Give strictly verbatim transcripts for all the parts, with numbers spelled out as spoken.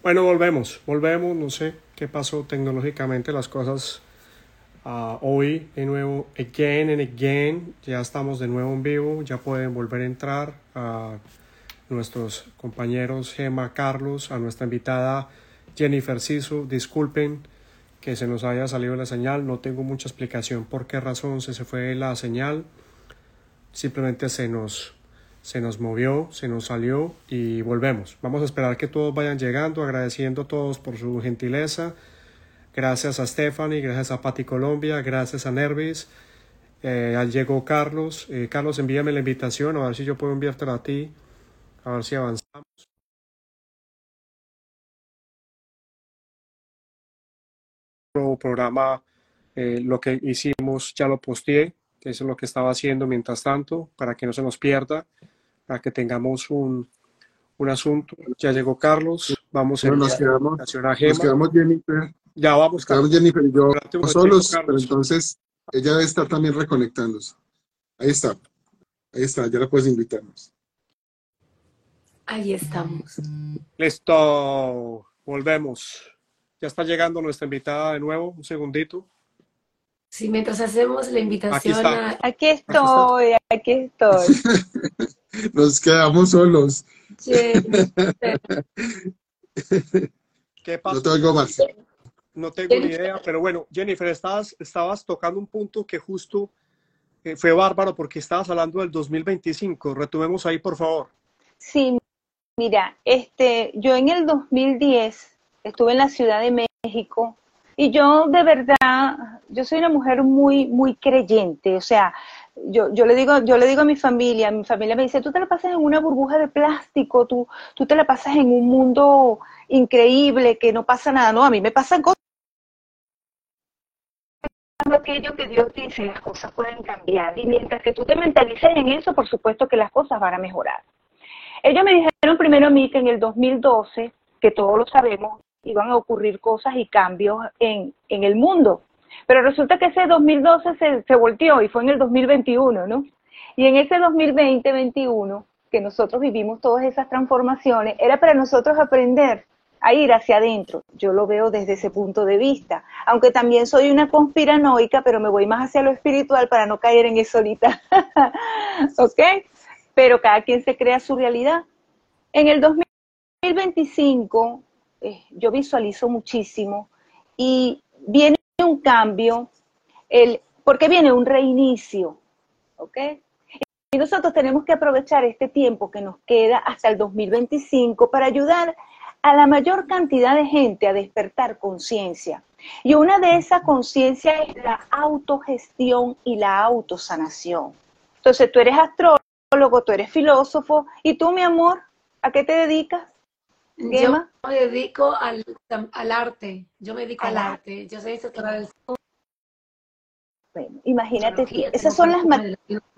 Bueno, volvemos, volvemos, no sé qué pasó tecnológicamente, las cosas uh, hoy de nuevo, again and again, ya estamos de nuevo en vivo, ya pueden volver a entrar a nuestros compañeros Gema, Carlos, a nuestra invitada Jennifer Sisu. Disculpen que se nos haya salido la señal, no tengo mucha explicación por qué razón se, se fue la señal, simplemente se nos... se nos movió, se nos salió y volvemos. Vamos a esperar que todos vayan llegando, agradeciendo a todos por su gentileza. Gracias a Stephanie, gracias a Pati Colombia, gracias a Nervis. Eh, ya llegó Carlos. Eh, Carlos, envíame la invitación, a ver si yo puedo enviártela a ti, a ver si avanzamos. El programa, eh, lo que hicimos, ya lo posteé, que eso es lo que estaba haciendo mientras tanto, para que no se nos pierda, para que tengamos un un asunto. Ya llegó Carlos, vamos a Bueno, nos enviar la quedamos, invitación a nos Gema. quedamos Jennifer, Ya vamos, nos quedamos Carlos. Jennifer y yo Espérate un momentico, solos, pero Carlos. entonces ella debe estar también reconectándose. Ahí está, ahí está, ya la puedes invitarnos. Ahí estamos. Listo, volvemos. Ya está llegando nuestra invitada de nuevo, un segundito. Sí, mientras hacemos la invitación Aquí está. a... Aquí estoy, aquí estoy. Nos quedamos solos. Jennifer. ¿Qué pasó? No te oigo más. No tengo ni idea, pero bueno, Jennifer, estabas, estabas tocando un punto que justo eh, fue bárbaro porque estabas hablando del dos mil veinticinco. Retomemos ahí, por favor. Sí, mira, este, yo en el dos mil diez estuve en la Ciudad de México y yo de verdad, yo soy una mujer muy, muy creyente, o sea, yo, yo le digo, yo le digo a mi familia, mi familia me dice, tú te la pasas en una burbuja de plástico, tú, tú te la pasas en un mundo increíble, que no pasa nada, no, a mí me pasan cosas. Aquello que Dios dice, las cosas pueden cambiar, y mientras que tú te mentalices en eso, por supuesto que las cosas van a mejorar. Ellos me dijeron primero a mí que en el dos mil doce, que todos lo sabemos, iban a ocurrir cosas y cambios en, en el mundo. Pero resulta que ese dos mil doce se, se volteó y fue en el dos mil veintiuno, ¿no? Y en ese dos mil veinte veintiuno, que nosotros vivimos todas esas transformaciones, era para nosotros aprender a ir hacia adentro. Yo lo veo desde ese punto de vista. Aunque también soy una conspiranoica, pero me voy más hacia lo espiritual para no caer en eso ahorita. ¿Ok? Pero cada quien se crea su realidad. En el dos mil veinticinco eh, yo visualizo muchísimo y viene un cambio, el, porque viene un reinicio, ¿ok? Y nosotros tenemos que aprovechar este tiempo que nos queda hasta el dos mil veinticinco para ayudar a la mayor cantidad de gente a despertar conciencia. Y una de esas conciencias es la autogestión y la autosanación. Entonces tú eres astrólogo, tú eres filósofo, y tú, mi amor, ¿a qué te dedicas? Gema? Yo me dedico al, al arte, yo me dedico al, al arte. arte, yo soy instructora del... Bueno, imagínate, tú, esas son las... Bueno,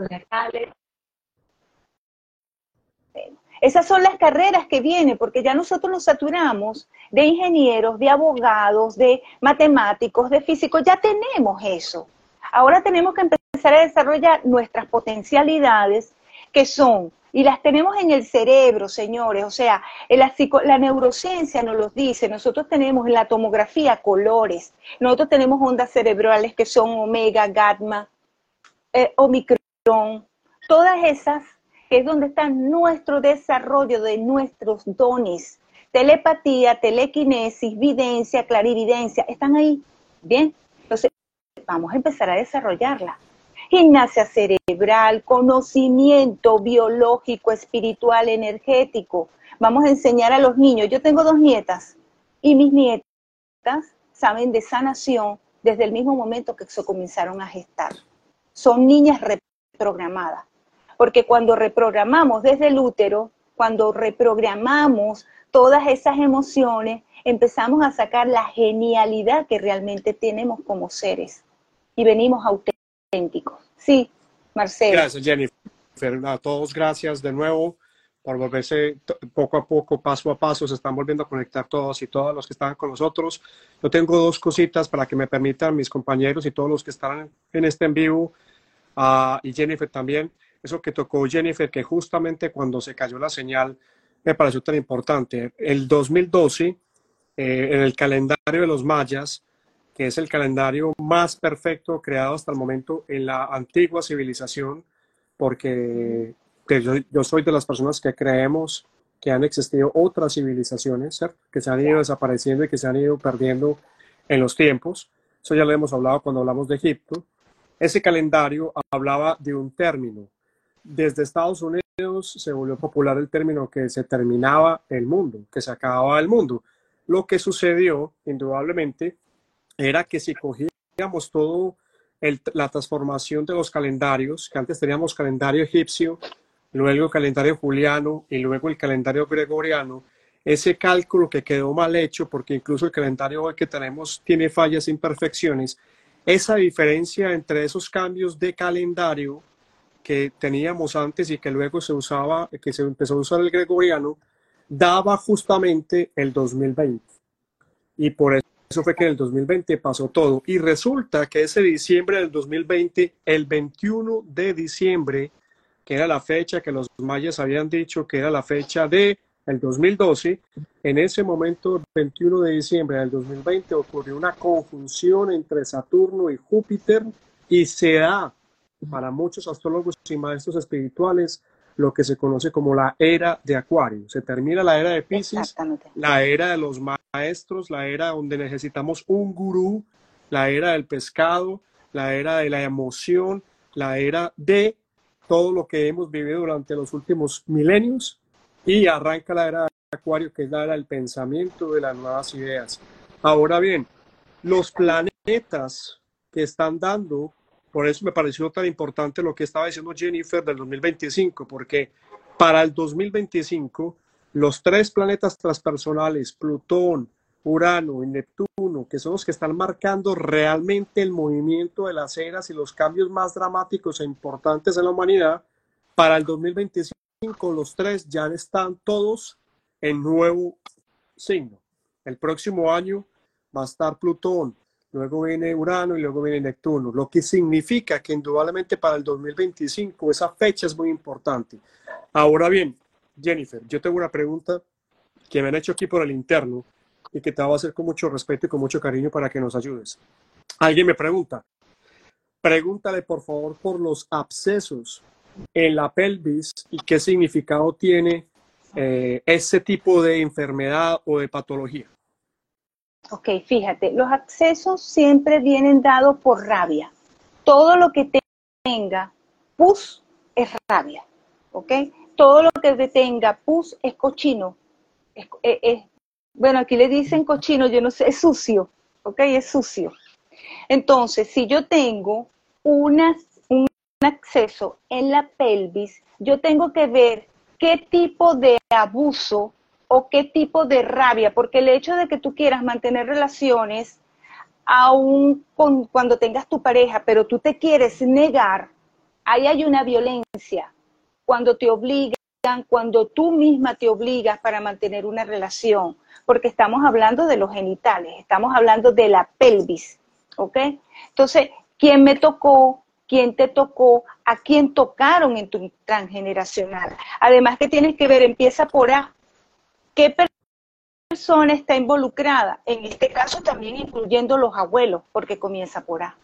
esas son las carreras que vienen, porque ya nosotros nos saturamos de ingenieros, de abogados, de matemáticos, de físicos, ya tenemos eso. Ahora tenemos que empezar a desarrollar nuestras potencialidades, que son, y las tenemos en el cerebro, señores, o sea, en la, psico, la neurociencia nos los dice, nosotros tenemos en la tomografía colores, nosotros tenemos ondas cerebrales que son omega, gamma, eh, omicron, todas esas, que es donde está nuestro desarrollo de nuestros dones, telepatía, telequinesis, videncia, clarividencia, están ahí, ¿bien? Entonces, vamos a empezar a desarrollarla. Gimnasia cerebral, conocimiento biológico, espiritual, energético. Vamos a enseñar a los niños. Yo tengo dos nietas y mis nietas saben de sanación desde el mismo momento que se comenzaron a gestar. Son niñas reprogramadas. Porque cuando reprogramamos desde el útero, cuando reprogramamos todas esas emociones, empezamos a sacar la genialidad que realmente tenemos como seres. Y venimos auténticos. Sí, Marcelo. Gracias, Jennifer. A todos, gracias de nuevo por volverse poco a poco, paso a paso, se están volviendo a conectar todos y todos los que están con nosotros. Yo tengo dos cositas para que me permitan mis compañeros y todos los que están en este en vivo, uh, y Jennifer también. Eso que tocó Jennifer, que justamente cuando se cayó la señal me pareció tan importante. El dos mil doce eh, en el calendario de los mayas, que es el calendario más perfecto creado hasta el momento en la antigua civilización, porque pues, yo, yo soy de las personas que creemos que han existido otras civilizaciones, ¿cierto? Que se han ido desapareciendo y que se han ido perdiendo en los tiempos. Eso ya lo hemos hablado cuando hablamos de Egipto. Ese calendario hablaba de un término. Desde Estados Unidos se volvió popular el término que se terminaba el mundo, que se acababa el mundo. Lo que sucedió, indudablemente, era que si cogíamos todo el, la transformación de los calendarios, que antes teníamos calendario egipcio, luego el calendario juliano y luego el calendario gregoriano, ese cálculo que quedó mal hecho, porque incluso el calendario hoy que tenemos tiene fallas e imperfecciones, esa diferencia entre esos cambios de calendario que teníamos antes y que luego se usaba, que se empezó a usar el gregoriano, daba justamente el dos mil veinte. Y por eso Eso fue que en el dos mil veinte pasó todo. Y resulta que ese diciembre del dos mil veinte, el veintiuno de diciembre, que era la fecha que los mayas habían dicho que era la fecha de el dos mil doce, en ese momento, el veintiuno de diciembre del dos mil veinte, ocurrió una conjunción entre Saturno y Júpiter y se da para muchos astrólogos y maestros espirituales lo que se conoce como la era de Acuario. Se termina la era de Piscis, la era de los maestros, la era donde necesitamos un gurú, la era del pescado, la era de la emoción, la era de todo lo que hemos vivido durante los últimos milenios, y arranca la era de Acuario, que es la era del pensamiento, de las nuevas ideas. Ahora bien, los planetas que están dando, por eso me pareció tan importante lo que estaba diciendo Jennifer del dos mil veinticinco, porque para el dos mil veinticinco los tres planetas transpersonales, Plutón, Urano y Neptuno, que son los que están marcando realmente el movimiento de las eras y los cambios más dramáticos e importantes en la humanidad, para el dos mil veinticinco los tres ya están todos en nuevo signo. El próximo año va a estar Plutón, luego viene Urano y luego viene Neptuno, lo que significa que indudablemente para el dos mil veinticinco esa fecha es muy importante. Ahora bien, Jennifer, yo tengo una pregunta que me han hecho aquí por el interno y que te voy a hacer con mucho respeto y con mucho cariño para que nos ayudes. Alguien me pregunta, pregúntale por favor por los abscesos en la pelvis y qué significado tiene eh, ese tipo de enfermedad o de patología. Ok, fíjate, los abscesos siempre vienen dados por rabia. Todo lo que tenga pus es rabia, ¿ok? Todo lo que tenga pus es cochino. Es, es, es, bueno, aquí le dicen cochino, yo no sé, es sucio, ¿ok? Es sucio. Entonces, si yo tengo una, un absceso en la pelvis, yo tengo que ver qué tipo de abuso o qué tipo de rabia, porque el hecho de que tú quieras mantener relaciones aún con, cuando tengas tu pareja, pero tú te quieres negar, ahí hay una violencia. Cuando te obligan, cuando tú misma te obligas para mantener una relación, porque estamos hablando de los genitales, estamos hablando de la pelvis, ¿ok? Entonces, ¿quién me tocó? ¿Quién te tocó? ¿A quién tocaron en tu transgeneracional? Además que tienes que ver, empieza por A. ¿Qué persona está involucrada? En este caso también incluyendo los abuelos, porque comienza por A.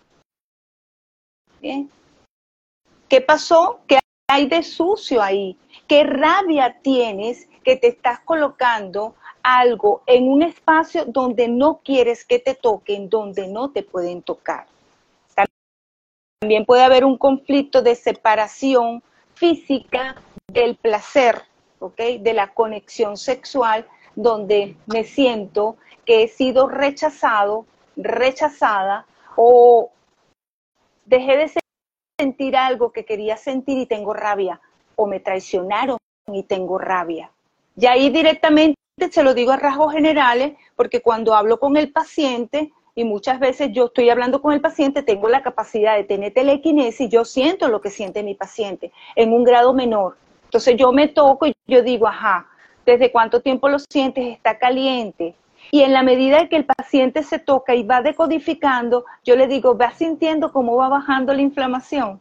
¿Bien? ¿Qué pasó? ¿Qué hay de sucio ahí? ¿Qué rabia tienes que te estás colocando algo en un espacio donde no quieres que te toquen, donde no te pueden tocar? También puede haber un conflicto de separación física del placer, ¿ok? De la conexión sexual, donde me siento que he sido rechazado, rechazada, o dejé de sentir algo que quería sentir y tengo rabia, o me traicionaron y tengo rabia. Y ahí directamente se lo digo a rasgos generales, porque cuando hablo con el paciente, y muchas veces yo estoy hablando con el paciente, tengo la capacidad de tener telequinesis, yo siento lo que siente mi paciente en un grado menor. Entonces yo me toco y yo digo, ajá, ¿desde cuánto tiempo lo sientes? Está caliente. Y en la medida que el paciente se toca y va decodificando, yo le digo, ¿vas sintiendo cómo va bajando la inflamación?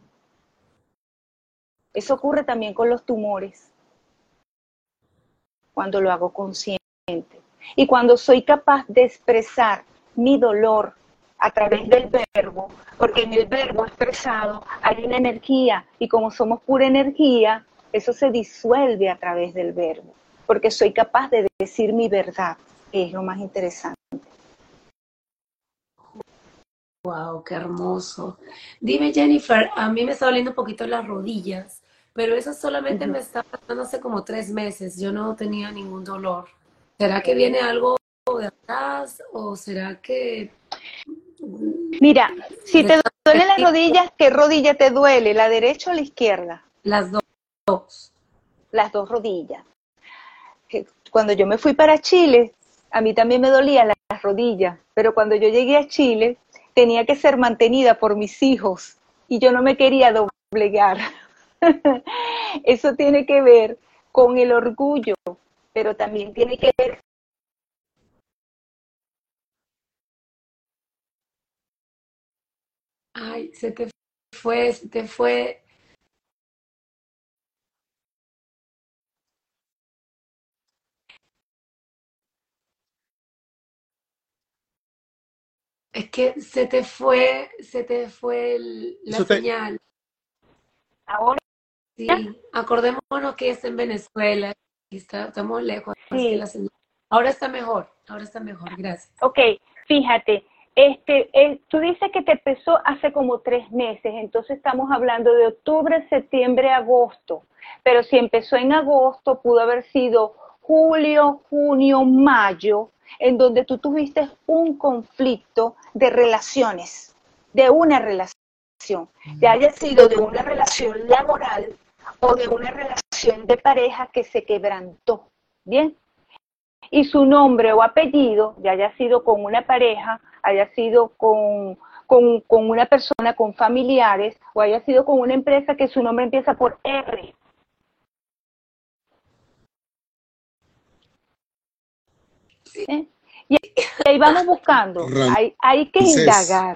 Eso ocurre también con los tumores, cuando lo hago consciente. Y cuando soy capaz de expresar mi dolor a través del verbo, porque en el verbo expresado hay una energía, y como somos pura energía, eso se disuelve a través del verbo, porque soy capaz de decir mi verdad, que es lo más interesante. Wow, qué hermoso. Dime, Jennifer, a mí me está doliendo un poquito las rodillas, pero eso solamente Uh-huh. me está pasando hace como tres meses. Yo no tenía ningún dolor. ¿Será que viene algo de atrás o será que Mira, si de te duelen las tanto rodillas, ¿qué rodilla te duele? ¿La derecha o la izquierda? las dos? Las dos rodillas. Cuando yo me fui para Chile, a mí también me dolían las rodillas, pero cuando yo llegué a Chile, tenía que ser mantenida por mis hijos y yo no me quería doblegar. Eso tiene que ver con el orgullo, pero también tiene que ver. Ay, se te fue, se te fue. Es que se te fue, se te fue el- la Eso te, señal. Ahora Sí, acordémonos que es en Venezuela y está- estamos lejos, así que sí. la señal. Ahora está mejor, ahora está mejor, gracias. Ok, fíjate, este, eh, tú dices que te empezó hace como tres meses, entonces estamos hablando de octubre, septiembre, agosto, pero si empezó en agosto, pudo haber sido julio, junio, mayo, en donde tú tuviste un conflicto de relaciones, de una relación, ya haya sido de una relación laboral o de una relación de pareja que se quebrantó, ¿bien? Y su nombre o apellido, ya haya sido con una pareja, haya sido con, con, con una persona, con familiares, o haya sido con una empresa que su nombre empieza por R. ¿Eh? Y ahí vamos buscando, hay, hay que Ramsés. indagar.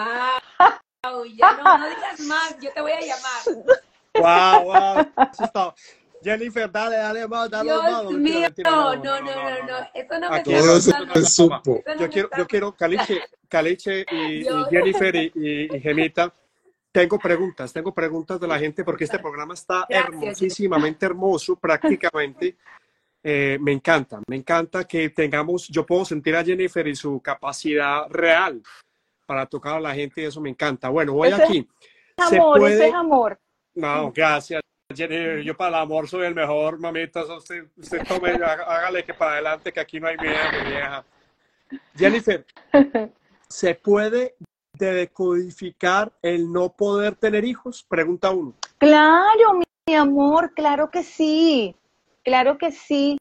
Wow, ya no, no digas más, yo te voy a llamar. wow, wow, eso está. Jennifer, dale, dale más, dale Dios más. No, mentira, mío, mentira, no, no, no, no, no, no, no, no, no, no. eso no me Aquí está Todo no, se no, no, gustando. no, no, va. supo. Eso no Yo me quiero, está yo quiero, Caliche, Caliche y, Dios. y Jennifer y, y, y Gemita, tengo preguntas, tengo preguntas de la gente porque este programa está Gracias, hermosísimamente hermoso, prácticamente. Eh, me encanta, me encanta que tengamos, yo puedo sentir a Jennifer y su capacidad real para tocar a la gente y eso me encanta. Bueno, voy Eso es aquí. Se amor, eso es puede, amor. no, gracias, Jennifer, yo para el amor soy el mejor, mamita, eso usted, usted tome, hágale que para adelante, que aquí no hay miedo, mi vieja. Jennifer, ¿se puede decodificar el no poder tener hijos? Pregunta uno. Claro, mi amor, claro que sí, claro que sí.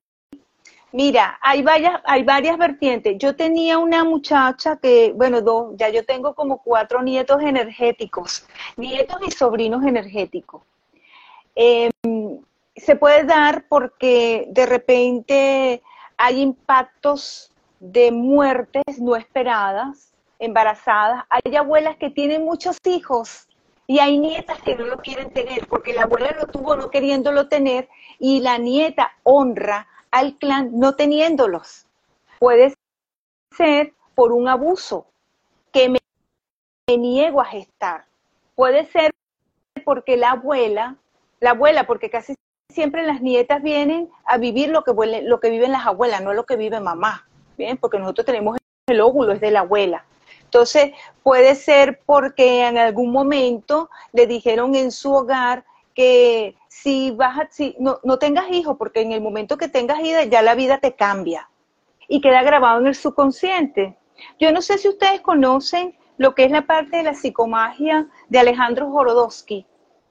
Mira, hay varias, hay varias vertientes. Yo tenía una muchacha que, bueno, dos, ya yo tengo como cuatro nietos energéticos, nietos y sobrinos energéticos. Eh, se puede dar porque de repente hay impactos de muertes no esperadas, embarazadas. Hay abuelas que tienen muchos hijos y hay nietas que no lo quieren tener porque la abuela lo tuvo no queriéndolo tener y la nieta honra al clan no teniéndolos. Puede ser por un abuso que me, me niego a gestar. Puede ser porque la abuela, la abuela, porque casi siempre las nietas vienen a vivir lo que, lo que viven las abuelas, no lo que vive mamá, ¿bien? Porque nosotros tenemos el óvulo, es de la abuela. Entonces, puede ser porque en algún momento le dijeron en su hogar que si vas a, si, no, no tengas hijos, porque en el momento que tengas hijos ya la vida te cambia y queda grabado en el subconsciente. Yo no sé si ustedes conocen lo que es la parte de la psicomagia de Alejandro Jorodowski.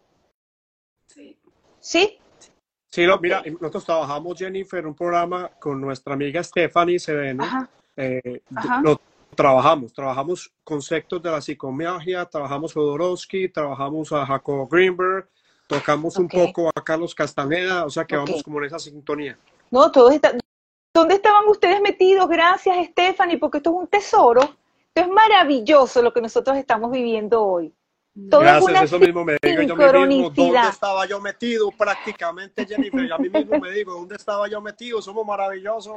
Sí. ¿Sí? Sí, lo, Okay. Mira, nosotros trabajamos, Jennifer, un programa con nuestra amiga Stephanie Sedeno. Ajá. Eh, Ajá. Lo trabajamos, trabajamos conceptos de la psicomagia, trabajamos Jodorowsky, trabajamos a Jacob Greenberg, tocamos okay. un poco a Carlos Castaneda, o sea que okay. vamos como en esa sintonía. No, todos están. ¿Dónde estaban ustedes metidos? Gracias, Stephanie, porque esto es un tesoro. Esto es maravilloso lo que nosotros estamos viviendo hoy. Todo Gracias, es una eso mismo me digo yo mismo, ¿dónde estaba yo metido? Prácticamente, Jennifer, yo a mí mismo me digo, ¿dónde estaba yo metido? Somos maravillosos.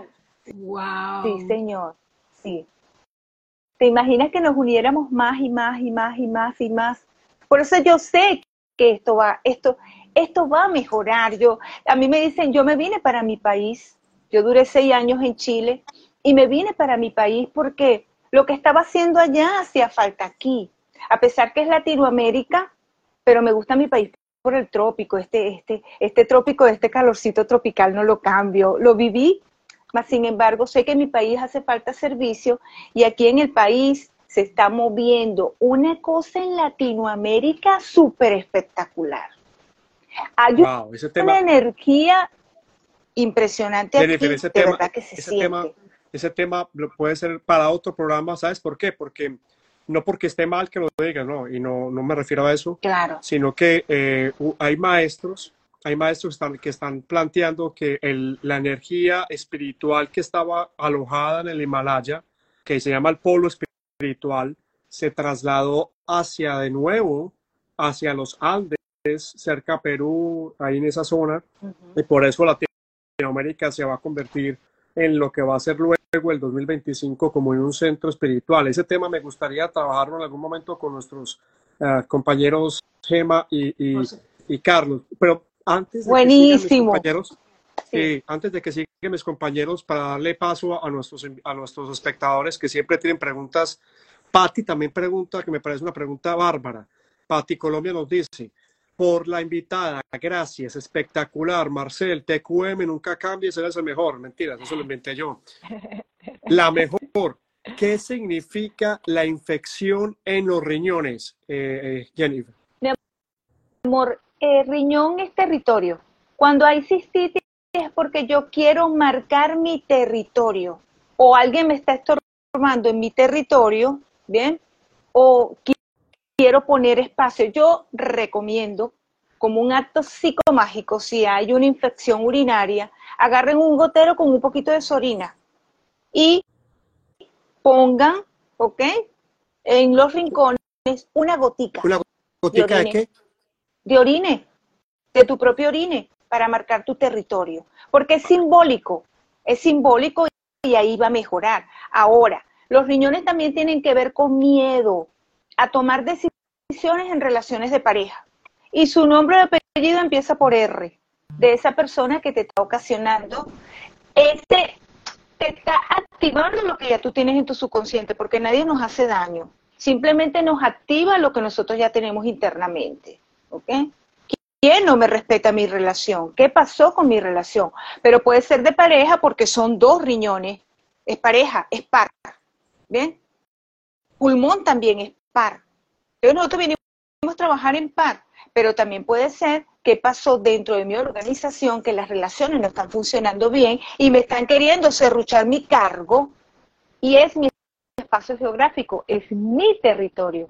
Wow. Sí, señor, sí. ¿Te imaginas que nos uniéramos más y más y más y más y más? Por eso yo sé que esto va, esto, esto va a mejorar. Yo, a mí me dicen, yo me vine para mi país, yo duré seis años en Chile y me vine para mi país porque lo que estaba haciendo allá hacía falta aquí. A pesar que es Latinoamérica, pero me gusta mi país por el trópico, este, este, este trópico, este calorcito tropical no lo cambio, lo viví. Mas, sin embargo, sé que en mi país hace falta servicio y aquí en el país se está moviendo una cosa en Latinoamérica súper espectacular. Hay Wow, ese una tema, energía impresionante Jennifer, aquí, ese de tema, verdad que se ese siente. tema, ese tema lo puede ser para otro programa, ¿sabes por qué? Porque no porque esté mal que lo diga, no, y no, no me refiero a eso, Claro. sino que eh, hay maestros, hay maestros que están, que están planteando que el, la energía espiritual que estaba alojada en el Himalaya, que se llama el polo espiritual, se trasladó hacia de nuevo, hacia los Andes, cerca a Perú, ahí en esa zona, Uh-huh. y por eso Latinoamérica se va a convertir en lo que va a ser luego el dos mil veinticinco como en un centro espiritual. Ese tema me gustaría trabajarlo en algún momento con nuestros uh, compañeros Gema y, y, y Carlos. Pero antes de que sigan mis Buenísimo. compañeros, Sí. eh, antes de que sigan mis compañeros, para darle paso a nuestros, a nuestros espectadores que siempre tienen preguntas, Patti también pregunta, que me parece una pregunta bárbara. Patti Colombia nos dice, por la invitada, gracias, espectacular, Marcel, T Q M nunca cambies, eres el mejor. Mentiras, eso lo inventé yo. La mejor. ¿Qué significa la infección en los riñones, eh, eh, Jennifer? Mi amor, eh, riñón es territorio. Cuando hay cistitis es porque yo quiero marcar mi territorio. O alguien me está estorbando en mi territorio, ¿bien? O quiero poner espacio. Yo recomiendo, como un acto psicomágico, si hay una infección urinaria, agarren un gotero con un poquito de sorina y pongan, ¿ok?, en los rincones una gotica. ¿Una gotica de, de qué? De orine, de tu propio orine, para marcar tu territorio. Porque es simbólico, es simbólico y ahí va a mejorar. Ahora, los riñones también tienen que ver con miedo a tomar decisiones en relaciones de pareja. Y su nombre de apellido empieza por R, de esa persona que te está ocasionando ese... te está activando lo que ya tú tienes en tu subconsciente, porque nadie nos hace daño. Simplemente nos activa lo que nosotros ya tenemos internamente. ¿Ok? ¿Quién no me respeta mi relación? ¿Qué pasó con mi relación? Pero puede ser de pareja porque son dos riñones. Es pareja, es par. ¿Bien? Pulmón también es par. Entonces nosotros venimos a trabajar en par, pero también puede ser qué pasó dentro de mi organización, que las relaciones no están funcionando bien y me están queriendo serruchar mi cargo y es mi espacio geográfico, es mi territorio.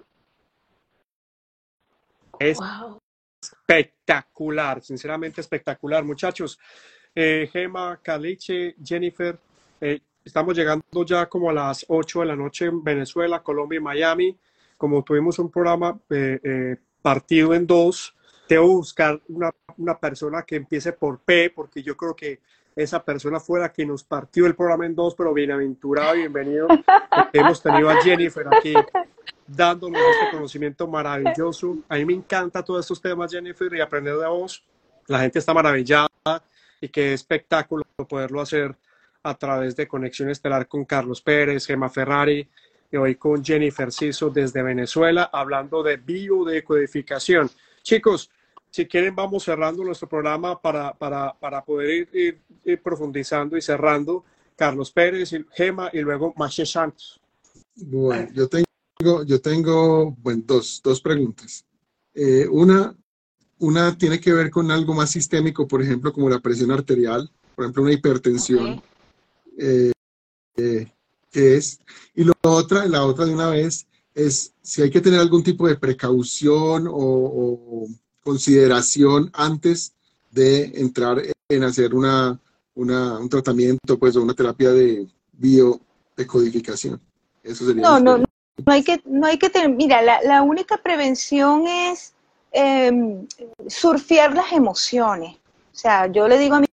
Es Wow. espectacular, sinceramente espectacular. Muchachos, eh, Gema, Caliche, Jennifer, eh, estamos llegando ya como a las ocho de la noche en Venezuela, Colombia y Miami. Como tuvimos un programa eh, eh, partido en dos, debo buscar una, una persona que empiece por P, porque yo creo que esa persona fue la que nos partió el programa en dos, pero bienaventurado y bienvenido, porque hemos tenido a Jennifer aquí dándonos este conocimiento maravilloso. A mí me encanta todos estos temas, Jennifer, y aprender de vos. La gente está maravillada y qué espectáculo poderlo hacer a través de Conexión Estelar con Carlos Pérez, Gema Ferrari, y hoy con Jennifer Ciso desde Venezuela, hablando de biodecodificación. Chicos, si quieren vamos cerrando nuestro programa para, para, para poder ir, ir, ir profundizando y cerrando. Carlos Pérez, Gema y luego Maché Santos. Bueno, yo tengo, yo tengo bueno, dos, dos preguntas. Eh, una, una tiene que ver con algo más sistémico, por ejemplo, como la presión arterial, por ejemplo, una hipertensión. Okay. Eh, eh, ¿qué es? Y lo otra, la otra de una vez es si hay que tener algún tipo de precaución o, o consideración antes de entrar en hacer una, una, un tratamiento, pues, o una terapia de biodecodificación. Eso sería. No, no, no, no hay que, no hay que tener, mira, la, la única prevención es eh, surfear las emociones. O sea, yo le digo a mis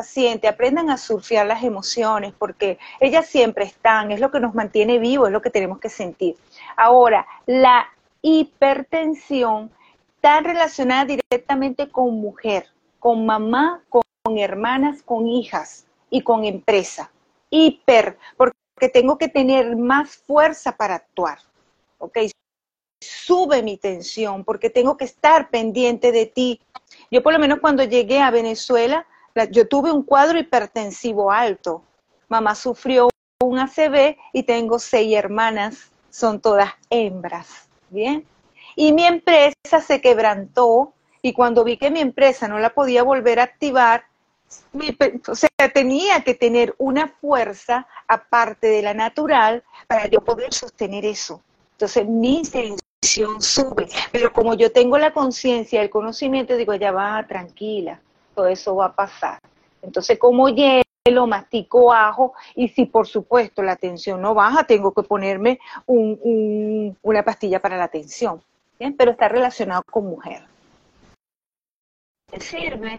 pacientes aprendan a surfear las emociones, porque ellas siempre están, es lo que nos mantiene vivos, es lo que tenemos que sentir. Ahora, la hipertensión está relacionada directamente con mujer, con mamá, con, con hermanas, con hijas y con empresa. Hiper, porque tengo que tener más fuerza para actuar, ¿ok? Sube mi tensión porque tengo que estar pendiente de ti. Yo por lo menos cuando llegué a Venezuela, la, yo tuve un cuadro hipertensivo alto. Mamá sufrió un A C V y tengo seis hermanas, son todas hembras, ¿bien? Y mi empresa se quebrantó y cuando vi que mi empresa no la podía volver a activar, mi, o sea, tenía que tener una fuerza aparte de la natural para yo poder sostener eso. Entonces mi tensión sube, pero como yo tengo la conciencia, el conocimiento, digo, ya va, tranquila, todo eso va a pasar. Entonces como hielo, mastico ajo, y si por supuesto la tensión no baja, tengo que ponerme un, un, una pastilla para la tensión, ¿bien? Pero está relacionado con mujer. ¿Te sirve?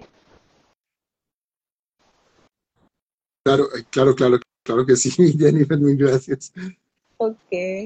Claro, claro, claro, claro que sí, Jennifer, muy gracias. Ok.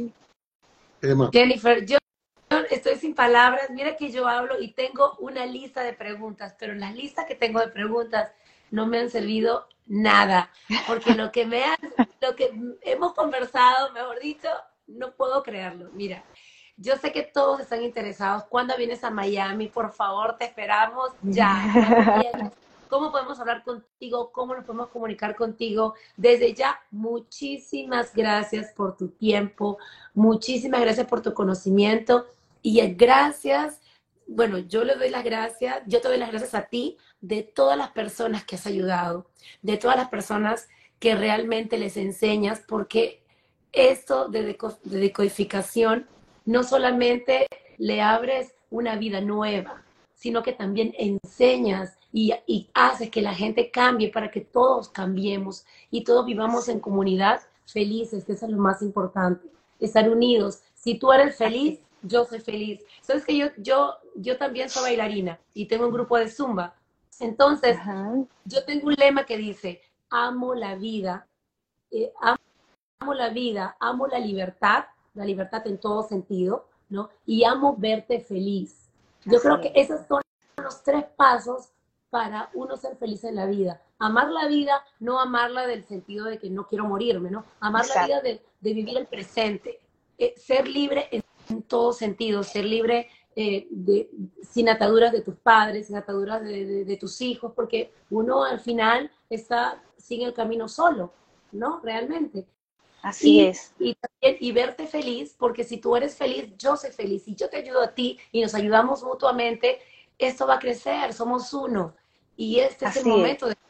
Emma. Jennifer, yo estoy sin palabras. Mira que yo hablo y tengo una lista de preguntas, pero las listas que tengo de preguntas no me han servido nada, porque lo que me han, lo que hemos conversado, mejor dicho, no puedo creerlo. Mira, yo sé que todos están interesados. ¿Cuándo vienes a Miami? Por favor, te esperamos ya. ¿Cuándo vienes? ¿Cómo podemos hablar contigo? ¿Cómo nos podemos comunicar contigo? Desde ya, muchísimas gracias por tu tiempo, muchísimas gracias por tu conocimiento y gracias, bueno, yo le doy las gracias, yo te doy las gracias a ti de todas las personas que has ayudado, de todas las personas que realmente les enseñas, porque esto de, deco de decodificación no solamente le abres una vida nueva, sino que también enseñas y, y haces que la gente cambie para que todos cambiemos y todos vivamos en comunidad felices, que eso es lo más importante, estar unidos. Si tú eres feliz, yo soy feliz. Sabes que yo, yo, yo también soy bailarina y tengo un grupo de Zumba. Entonces, ajá, yo tengo un lema que dice, amo la vida, eh, amo, amo la vida, amo la libertad, la libertad en todo sentido, ¿no? Y amo verte feliz. Yo Así creo que es. esos son los tres pasos para uno ser feliz en la vida. Amar la vida, no amarla del sentido de que no quiero morirme, ¿no? Amar Exacto. la vida de, de vivir el presente. Eh, ser libre en, en todo sentido, ser libre eh, de, sin ataduras de tus padres, sin ataduras de, de, de tus hijos, porque uno al final está sin el camino solo, ¿no? Realmente. Así y, es. Y, también, y verte feliz, porque si tú eres feliz, yo soy feliz. Y yo te ayudo a ti y nos ayudamos mutuamente, esto va a crecer, somos uno. Y este Así es el momento es.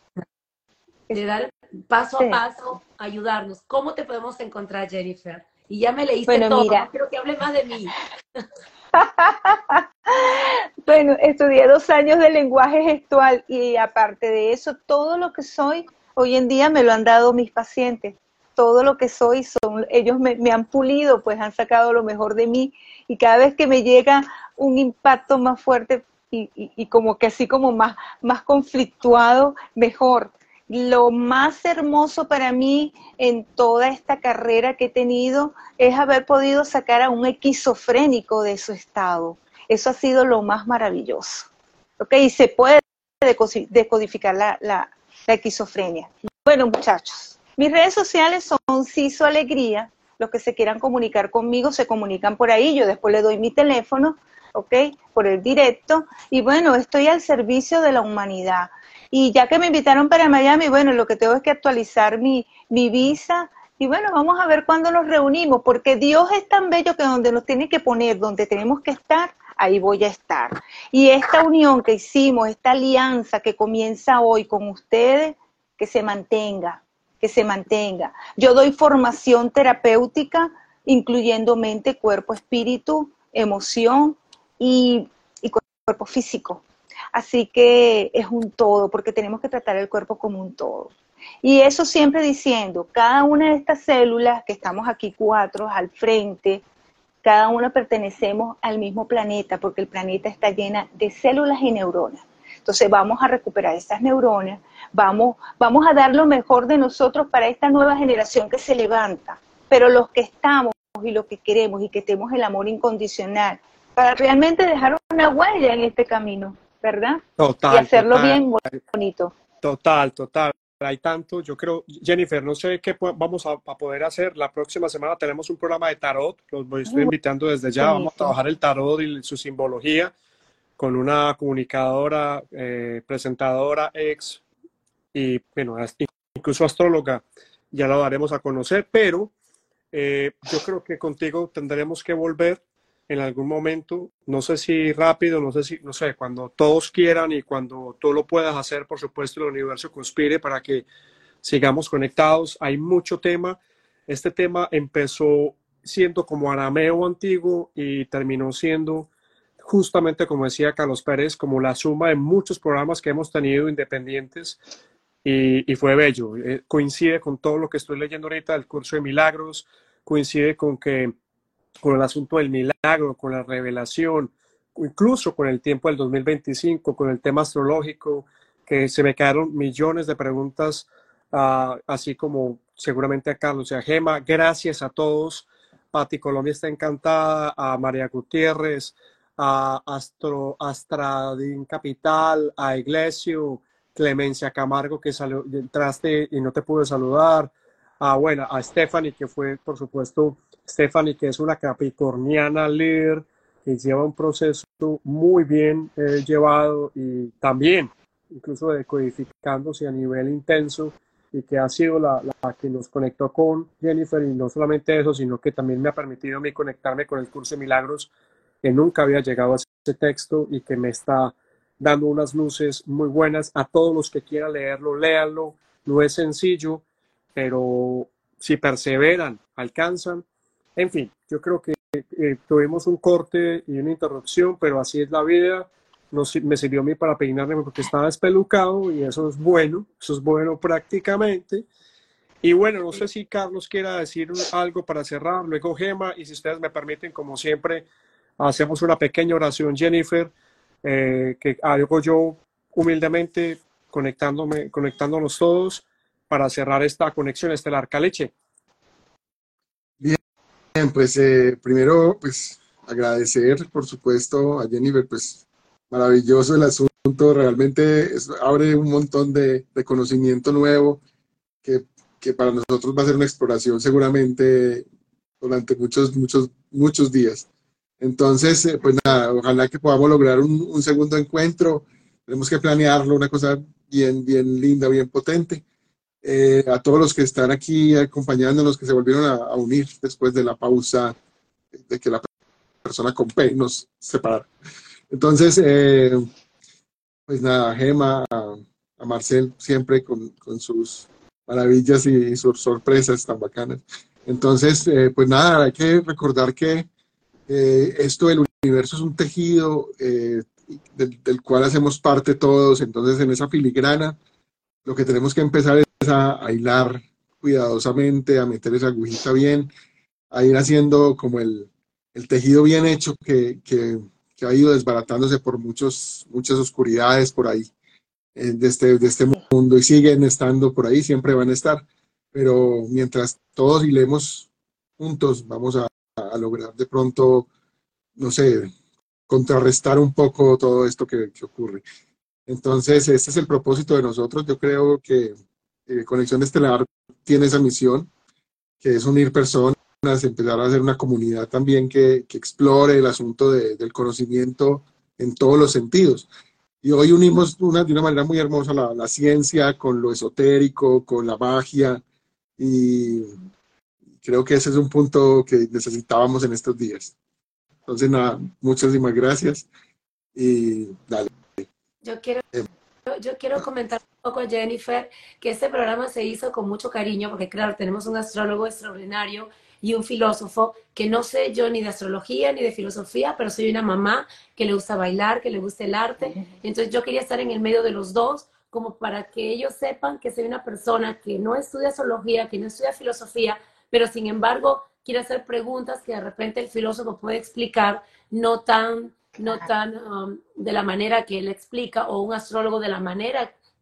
de, de dar paso sí. a paso, ayudarnos. ¿Cómo te podemos encontrar, Jennifer? Y ya me leíste bueno, todo, mira. No quiero que hables más de mí. Bueno, estudié dos años de lenguaje gestual y aparte de eso, todo lo que soy, hoy en día me lo han dado mis pacientes. Todo lo que soy, son ellos me, me han pulido, pues han sacado lo mejor de mí y cada vez que me llega un impacto más fuerte y, y, y como que así como más, más conflictuado, mejor. Lo más hermoso para mí en toda esta carrera que he tenido es haber podido sacar a un esquizofrénico de su estado. Eso ha sido lo más maravilloso. ¿Okay? Y se puede decodificar la, la, la esquizofrenia. Bueno, muchachos. Mis redes sociales son Ciso Alegría. Los que se quieran comunicar conmigo se comunican por ahí. Yo después le doy mi teléfono, ¿ok? Por el directo. Y bueno, estoy al servicio de la humanidad. Y ya que me invitaron para Miami, bueno, lo que tengo es que actualizar mi, mi visa. Y bueno, vamos a ver cuándo nos reunimos. Porque Dios es tan bello que donde nos tiene que poner, donde tenemos que estar, ahí voy a estar. Y esta unión que hicimos, esta alianza que comienza hoy con ustedes, que se mantenga. que se mantenga. Yo doy formación terapéutica, incluyendo mente, cuerpo, espíritu, emoción y, y cuerpo físico. Así que es un todo, porque tenemos que tratar el cuerpo como un todo. Y eso siempre diciendo, cada una de estas células, que estamos aquí cuatro al frente, cada una pertenecemos al mismo planeta, porque el planeta está lleno de células y neuronas. Entonces vamos a recuperar esas neuronas, Vamos, vamos a dar lo mejor de nosotros para esta nueva generación que se levanta. Pero los que estamos y lo que queremos y que tenemos el amor incondicional, para realmente dejar una huella en este camino, ¿verdad? Total, y hacerlo total, bien bonito. total, total. Hay tanto, yo creo, Jennifer, no sé qué vamos a, a poder hacer. La próxima semana tenemos un programa de tarot, los voy, estoy invitando desde ya. Vamos a trabajar el tarot y su simbología con una comunicadora, eh, presentadora, ex y bueno, incluso astróloga. Ya lo daremos a conocer, pero eh, yo creo que contigo tendremos que volver en algún momento, no sé si rápido, no sé si, no sé, cuando todos quieran y cuando tú lo puedas hacer, por supuesto, el universo conspire para que sigamos conectados. Hay mucho tema. Este tema empezó siendo como arameo antiguo y terminó siendo justamente, como decía Carlos Pérez, como la suma de muchos programas que hemos tenido independientes y, y fue bello. Eh, coincide con todo lo que estoy leyendo ahorita del curso de milagros, coincide con que con el asunto del milagro, con la revelación, incluso con el tiempo del dos mil veinticinco, con el tema astrológico, que se me quedaron millones de preguntas, uh, así como seguramente a Carlos y a Gema. Gracias a todos. Pati Colombia está encantada, a María Gutiérrez, a Astro, Astradín Capital, a Iglesio, Clemencia Camargo, que salió, entraste y no te pude saludar, a, bueno, a Stephanie, que fue, por supuesto, Stephanie, que es una capricorniana líder, que lleva un proceso muy bien eh, llevado y también, incluso decodificándose a nivel intenso, y que ha sido la, la que nos conectó con Jennifer, y no solamente eso, sino que también me ha permitido a mí conectarme con el curso de milagros, que nunca había llegado a ese texto y que me está dando unas luces muy buenas. A todos los que quieran leerlo, léanlo. No es sencillo, pero si perseveran, alcanzan. En fin, yo creo que eh, tuvimos un corte y una interrupción, pero así es la vida. No, me sirvió a mí para peinarme porque estaba espelucado y eso es bueno, eso es bueno prácticamente. Y bueno, no sé si Carlos quiera decir algo para cerrar, luego Gema, y si ustedes me permiten, como siempre, hacemos una pequeña oración, Jennifer, eh, que hago yo humildemente, conectándome, conectándonos todos para cerrar esta conexión estelar. Caliche. Bien, pues eh, primero, pues agradecer, por supuesto, a Jennifer, pues maravilloso el asunto, realmente es, abre un montón de, de conocimiento nuevo que, que para nosotros va a ser una exploración seguramente durante muchos, muchos, muchos días. Entonces, eh, pues nada, ojalá que podamos lograr un, un segundo encuentro. Tenemos que planearlo, una cosa bien, bien linda, bien potente. Eh, a todos los que están aquí acompañándonos, que se volvieron a, a unir después de la pausa de que la persona con P nos separara. Entonces, eh, pues nada, Gema, a, a Marcel, siempre con, con sus maravillas y, y sus sorpresas tan bacanas. Entonces, eh, pues nada, hay que recordar que eh, esto del universo es un tejido eh, del, del cual hacemos parte todos. Entonces, en esa filigrana, lo que tenemos que empezar es a, a hilar cuidadosamente, a meter esa agujita bien, a ir haciendo como el, el tejido bien hecho que, que, que ha ido desbaratándose por muchos, muchas oscuridades por ahí eh, de, este, de este mundo, y siguen estando por ahí, siempre van a estar, pero mientras todos hilemos juntos vamos a, a lograr de pronto, no sé, contrarrestar un poco todo esto que, que ocurre. Entonces, este es el propósito de nosotros. Yo creo que eh, Conexión Estelar tiene esa misión, que es unir personas, empezar a hacer una comunidad también que, que explore el asunto de, del conocimiento en todos los sentidos. Y hoy unimos una, de una manera muy hermosa la, la ciencia con lo esotérico, con la magia, y creo que ese es un punto que necesitábamos en estos días. Entonces, nada, muchísimas gracias y dale. Yo quiero, yo quiero comentar un poco, Jennifer, que este programa se hizo con mucho cariño, porque claro, tenemos un astrólogo extraordinario y un filósofo que no sé yo ni de astrología ni de filosofía, pero soy una mamá que le gusta bailar, que le gusta el arte. Entonces yo quería estar en el medio de los dos, como para que ellos sepan que soy una persona que no estudia astrología, que no estudia filosofía, pero sin embargo quiere hacer preguntas que de repente el filósofo puede explicar, no tan, no tan um, de la manera que él explica, o un astrólogo de la manera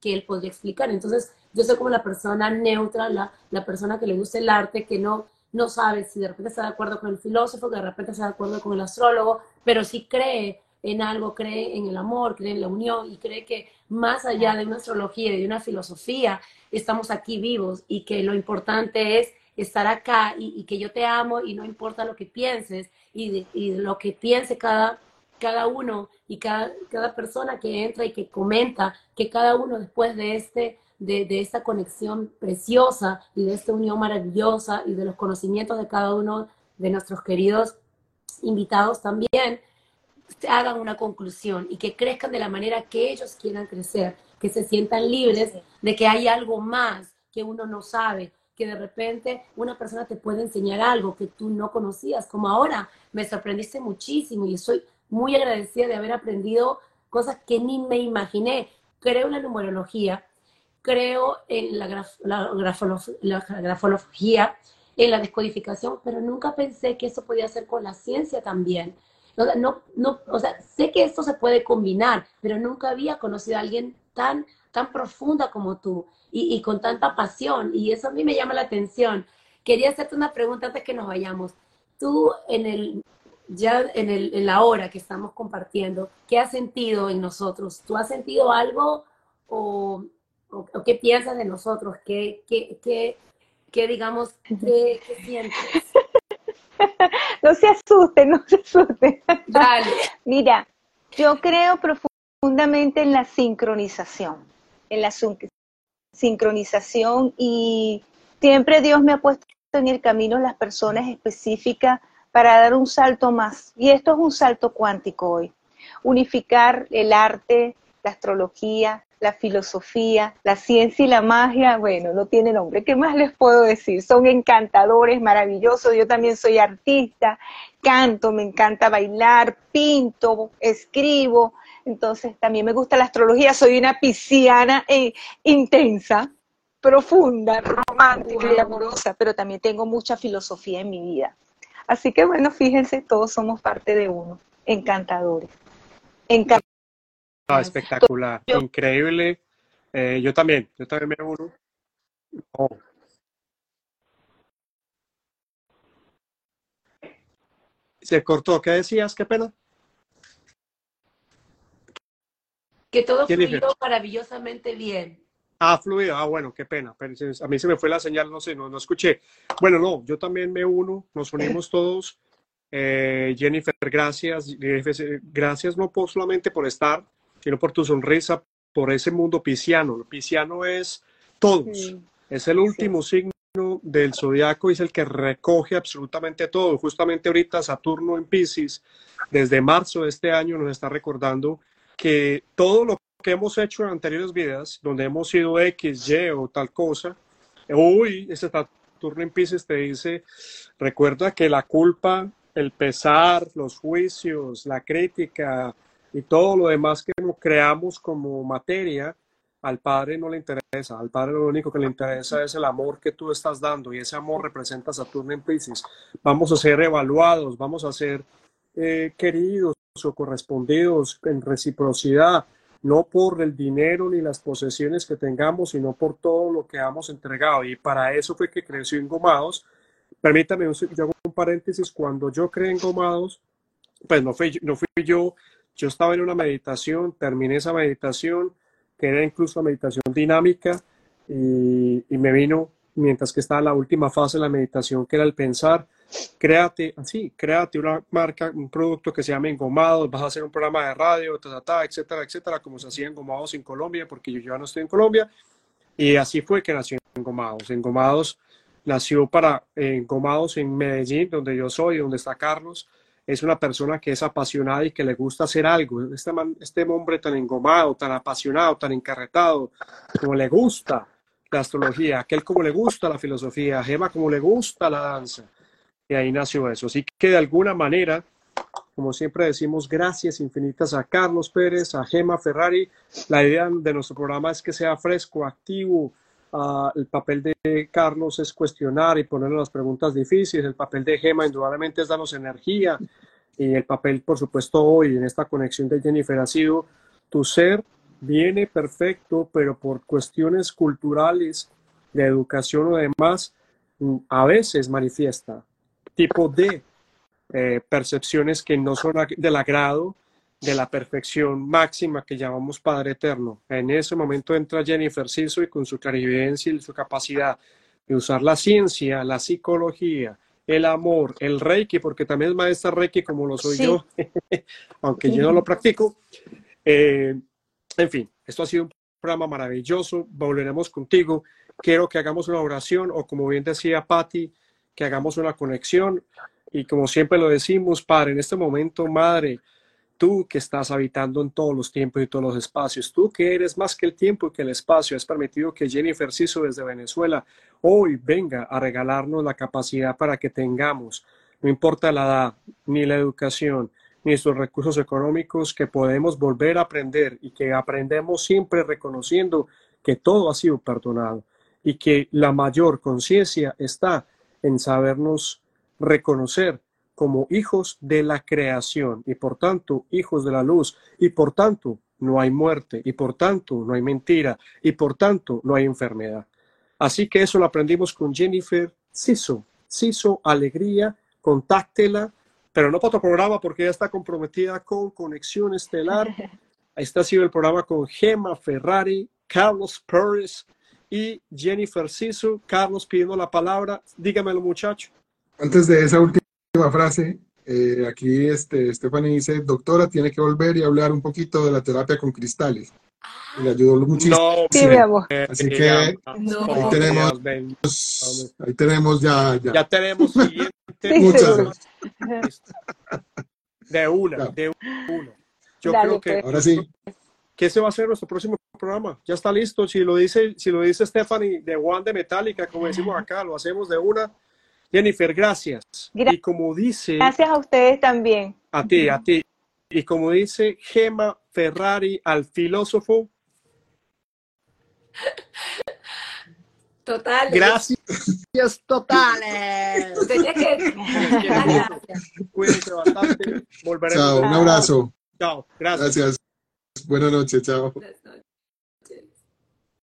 que él podría explicar. Entonces, yo soy como la persona neutra, la, la persona que le gusta el arte, que no, no sabe si de repente está de acuerdo con el filósofo, que de repente está de acuerdo con el astrólogo, pero sí cree en algo, cree en el amor, cree en la unión y cree que más allá de una astrología y de una filosofía, estamos aquí vivos y que lo importante es estar acá y, y que yo te amo y no importa lo que pienses y, de, y lo que piense cada, cada uno y cada, cada persona que entra y que comenta, que cada uno después de este... De, de esta conexión preciosa y de esta unión maravillosa y de los conocimientos de cada uno de nuestros queridos invitados también, hagan una conclusión y que crezcan de la manera que ellos quieran crecer, que se sientan libres de que hay algo más que uno no sabe, que de repente una persona te puede enseñar algo que tú no conocías, como ahora me sorprendiste muchísimo y estoy muy agradecida de haber aprendido cosas que ni me imaginé. Creo en la numerología, creo en la, graf, la, grafolo, la grafología, en la descodificación, pero nunca pensé que eso podía ser con la ciencia también. O sea, no, no, o sea, sé que esto se puede combinar, pero nunca había conocido a alguien tan, tan profunda como tú y, y con tanta pasión, y eso a mí me llama la atención. Quería hacerte una pregunta antes que nos vayamos. Tú, en el, ya en, el, en la hora que estamos compartiendo, ¿qué has sentido en nosotros? ¿Tú has sentido algo o... ¿O, o qué piensas de nosotros? ¿Qué, qué, qué, qué digamos, qué, qué sientes? No se asusten, no se asusten. Dale. Mira, yo creo profundamente en la sincronización, en la sincronización y siempre Dios me ha puesto en el camino las personas específicas para dar un salto más. Y esto es un salto cuántico hoy. Unificar el arte, la astrología, la filosofía, la ciencia y la magia, bueno, no tiene nombre. ¿Qué más les puedo decir? Son encantadores, maravillosos. Yo también soy artista, canto, me encanta bailar, pinto, escribo. Entonces, también me gusta la astrología. Soy una pisciana eh, intensa, profunda, romántica y amorosa, pero también tengo mucha filosofía en mi vida. Así que, bueno, fíjense, todos somos parte de uno. Encantadores. Encantadores. Ah, espectacular, yo, increíble. Eh, yo también, yo también me uno. Oh. Se cortó, ¿qué decías? Qué pena. Que todo Jennifer. fluyó maravillosamente bien. Ah, fluido, ah, bueno, qué pena. Pero a mí se me fue la señal, no sé, no, no escuché. Bueno, no, yo también me uno, nos unimos todos. Eh, Jennifer, gracias. Gracias no por, solamente por estar, sino por tu sonrisa, por ese mundo pisciano. El pisciano es todos, sí, es el último sí. signo del zodiaco y es el que recoge absolutamente todo. Justamente ahorita Saturno en Piscis, desde marzo de este año, nos está recordando que todo lo que hemos hecho en anteriores vidas, donde hemos sido X, Y o tal cosa, hoy ese Saturno en Piscis te dice, recuerda que la culpa, el pesar, los juicios, la crítica y todo lo demás que creamos como materia, al Padre no le interesa. Al Padre lo único que le interesa es el amor que tú estás dando y ese amor representa a Saturno en Piscis. Vamos a ser evaluados, vamos a ser eh, queridos o correspondidos en reciprocidad, no por el dinero ni las posesiones que tengamos, sino por todo lo que hemos entregado. Y para eso fue que creció Engomados. Permítame, yo hago un paréntesis, cuando yo creé Engomados, pues no fui, no fui yo, yo estaba en una meditación, terminé esa meditación, que era incluso una meditación dinámica, y, y me vino, mientras que estaba en la última fase de la meditación, que era el pensar, créate, así, créate una marca, un producto que se llame Engomados, vas a hacer un programa de radio, ta, ta, ta, etcétera, etcétera, como se hacía Engomados en Colombia, porque yo ya no estoy en Colombia, y así fue que nació Engomados. Engomados nació para eh, Engomados en Medellín, donde yo soy, donde está Carlos. Es una persona que es apasionada y que le gusta hacer algo. Este, man, este hombre tan engomado, tan apasionado, tan encarretado, como le gusta la astrología, aquel como le gusta la filosofía, a Gema como le gusta la danza. Y ahí nació eso. Así que de alguna manera, como siempre decimos, gracias infinitas a Carlos Pérez, a Gema Ferrari. La idea de nuestro programa es que sea fresco, activo. Uh, el papel de Carlos es cuestionar y ponerle las preguntas difíciles. El papel de Gema indudablemente es darnos energía. Y el papel, por supuesto, hoy en esta conexión de Jennifer ha sido tu ser viene perfecto, pero por cuestiones culturales, de educación o demás, a veces manifiesta tipo de eh, percepciones que no son del agrado de la perfección máxima que llamamos Padre Eterno. En ese momento entra Jennifer Siso y con su clarividencia y su capacidad de usar la ciencia, la psicología, el amor, el Reiki, porque también es maestra Reiki como lo soy sí. yo, aunque sí. yo no lo practico. Eh, en fin, esto ha sido un programa maravilloso, volveremos contigo. Quiero que hagamos una oración o como bien decía Patti, que hagamos una conexión y como siempre lo decimos, Padre, en este momento, Madre, tú que estás habitando en todos los tiempos y todos los espacios, tú que eres más que el tiempo y que el espacio, has permitido que Jennifer Siso desde Venezuela hoy venga a regalarnos la capacidad para que tengamos, no importa la edad, ni la educación, ni nuestros recursos económicos, que podemos volver a aprender y que aprendemos siempre reconociendo que todo ha sido perdonado y que la mayor conciencia está en sabernos reconocer como hijos de la creación y por tanto hijos de la luz y por tanto no hay muerte y por tanto no hay mentira y por tanto no hay enfermedad. Así que eso lo aprendimos con Jennifer Siso. Siso, alegría, contáctela, pero no para otro programa porque ella está comprometida con Conexión Estelar. Este ha sido el programa con Gemma Ferrari, Carlos Pérez y Jennifer Siso. Carlos pidiendo la palabra. Dígamelo, muchacho. Antes de esa última frase, eh, aquí este, Stephanie dice, doctora, tiene que volver y hablar un poquito de la terapia con cristales. Y le ayudó muchísimo. No, sí, mi amor. Así que no. ahí tenemos, ahí tenemos ya, ya. Ya tenemos siguiente. Sí, Muchas. De una, Claro. de una. Yo Dale, creo que pues. Ahora sí. que ese va a ser nuestro próximo programa. Ya está listo. Si lo dice, si lo dice Stephanie de One de Metallica, como decimos acá, lo hacemos de una. Jennifer, gracias. Gra y como dice... Gracias a ustedes también. A ti, a ti. Y como dice Gemma Ferrari al filósofo... Totales. Gracias totales. Tenía que... Gracias. Cuídense bastante. Volveremos. Chao, un abrazo. Chao. Gracias. Gracias. Buenas noches, chao.